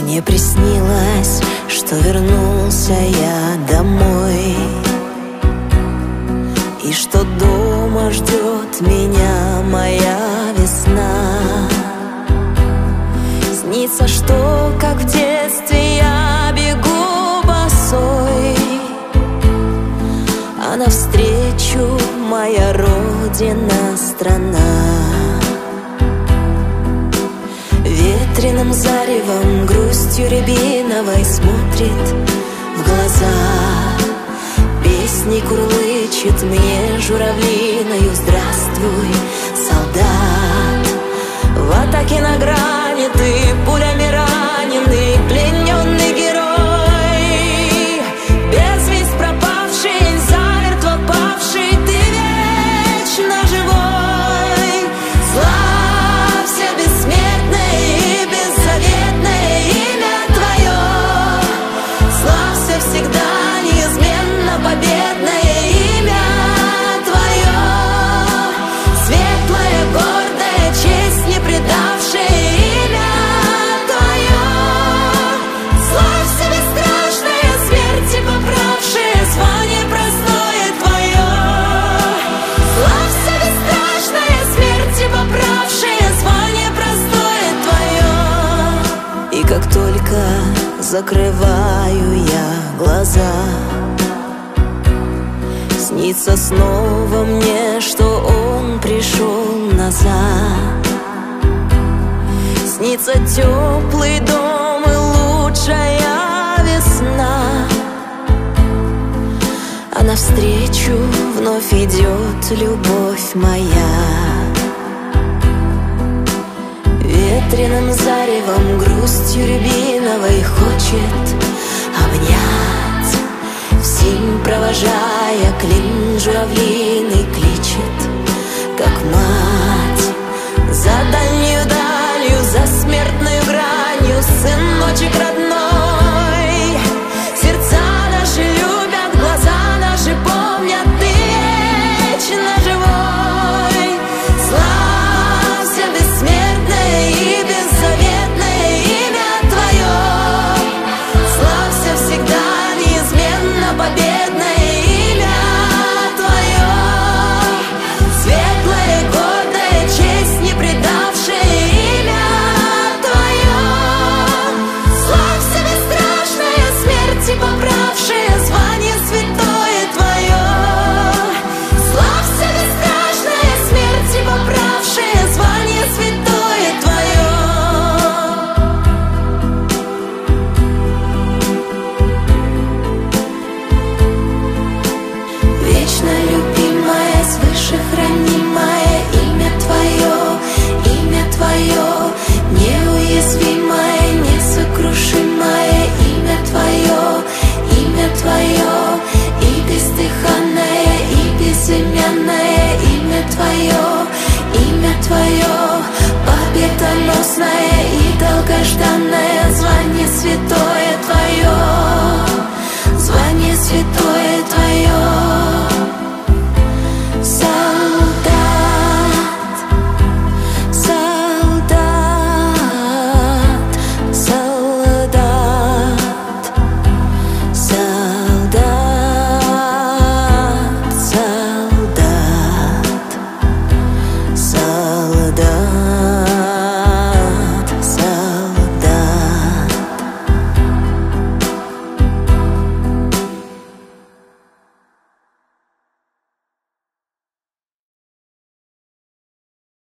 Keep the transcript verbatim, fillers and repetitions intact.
Мне приснилось, что вернулся я домой, и что дома ждет меня моя весна. Снится, что, как в детстве, я бегу босой, а навстречу моя родина, страна. Ветреным заревом, грустью рябиновой смотрит в глаза. Песней курлычет мне журавлиною: здравствуй, солдат. В атаке на грани ты, пулями раненый, плененный герой. Без весть пропавший, замертво павший, ты вечно живой. Славься, бессмертное и беззаветное имя твое. Славься всегда, неизменно победное имя твое. Светлое, гордое, честь не предавшее имя твое. Славься, бесстрашное, смерти поправшее звание простое твое. Славься, бесстрашное, смерти поправшее звание простое твое. И как только закрываю я глаза, снится снова мне, что он пришел назад. Снится теплый дом и лучшая весна, а навстречу вновь идет любовь моя. Ветреным заревом, грустью рябиновой хочет обнять. Всем провожая, клин журавлиный кличет, как мать. За дальнюю далью, за смертную гранью, сыночек родной.